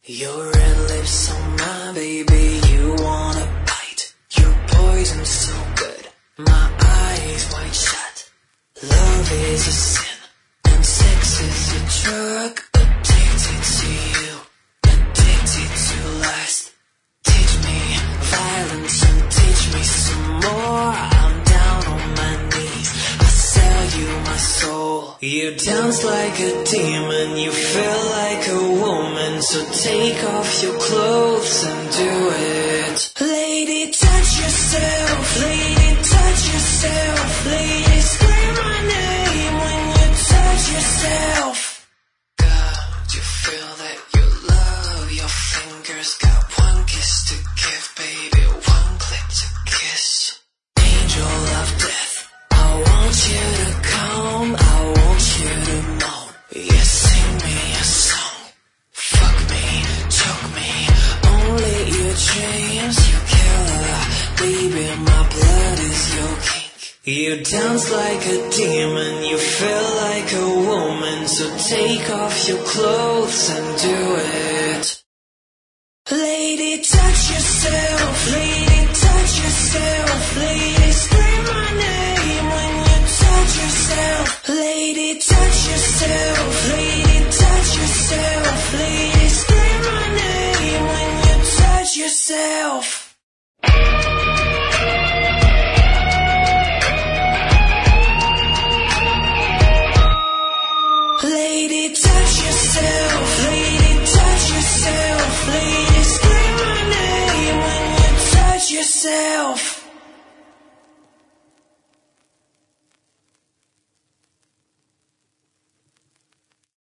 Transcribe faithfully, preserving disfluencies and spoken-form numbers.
Your red lips on my baby, you wanna bite. Your poison so good, my eyes wide shut. Love is a sin, and sex is a drug. Addicted to you, addicted to lust. Teach me violence and teach me some more. I'm down on my knees, I sell you my soul. You dance like a demon, you feel like a woman. So take off your clothes and do it. Lady, touch yourself, lady, touch yourself. Lady, scream my name when you touch yourself. God, you feel that you love your fingers. Got one kiss to give, baby, one click to kiss. Angel of death, I want you to come, I want you to moan. Yes, sing me a song. Fuck me, choke me, only your dreams, you killer. Baby, my blood is your kink. You dance like a demon, you feel like a woman. So take off your clothes and do it. Lady, touch yourself, lady, touch yourself. Lady, scream my name when you touch yourself. Lady, touch yourself, lady, touch yourself. Lady, scream my name when you touch yourself.